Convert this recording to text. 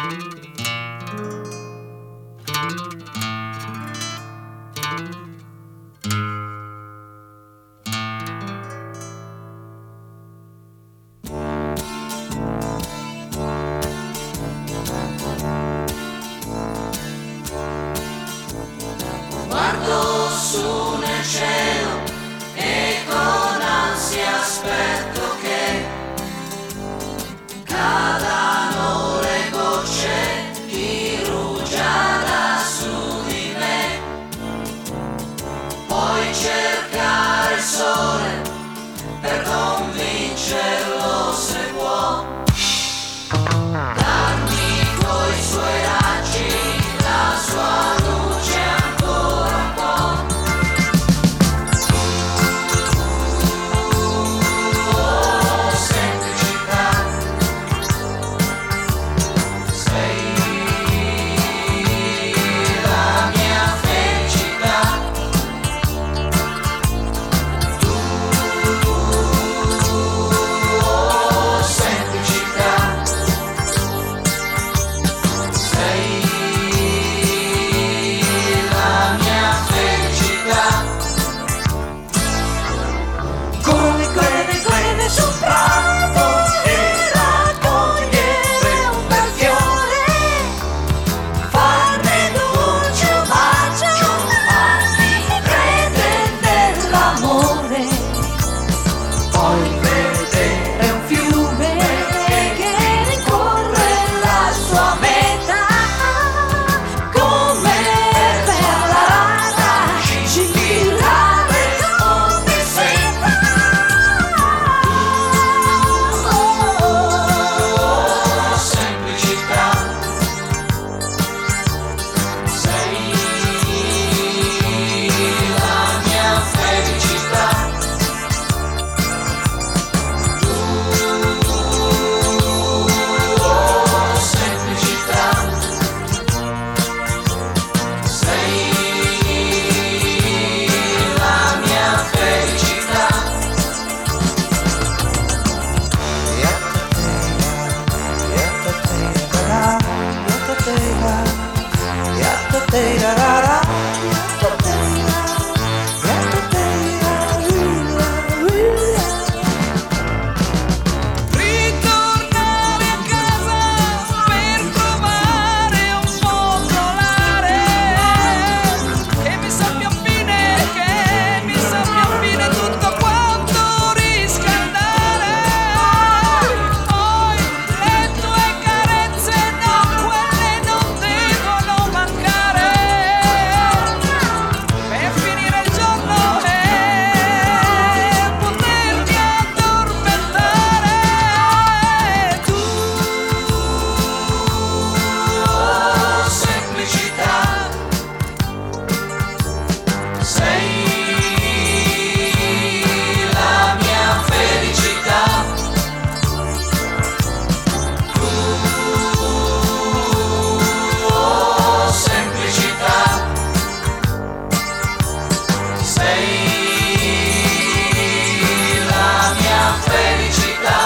Guardo su nel cielo e con ansia aspetto che cadano le gocce di rugiada su di me. Puoi cercare il sole per convincerlo se può, darmi coi suoi raggi la sua luce ancora un po'. Oh, semplicità, sei la mia felicità. Oh, semplicità, sei la mia felicità. Correre sul prato e raccogliere un bel fiore, farne dolce un bacio, farmi credere nell'amore, poi vedere un fiume che ricorre la sua meta, come per la rata scintillare ogni sera. Oh, semplicità, sei la mia felicità. Oh, semplicità, sei la mia felicità. Ritornare a casa per trovare un fondolare che mi sappia fine tutto quanto riscaldare. Poi le tue carezze, no, quelle non devono mancare, per finire il giorno e potermi addormentare. Tu, oh, semplicità, sei la mia felicità. Oh, semplicità, sei la mia felicità.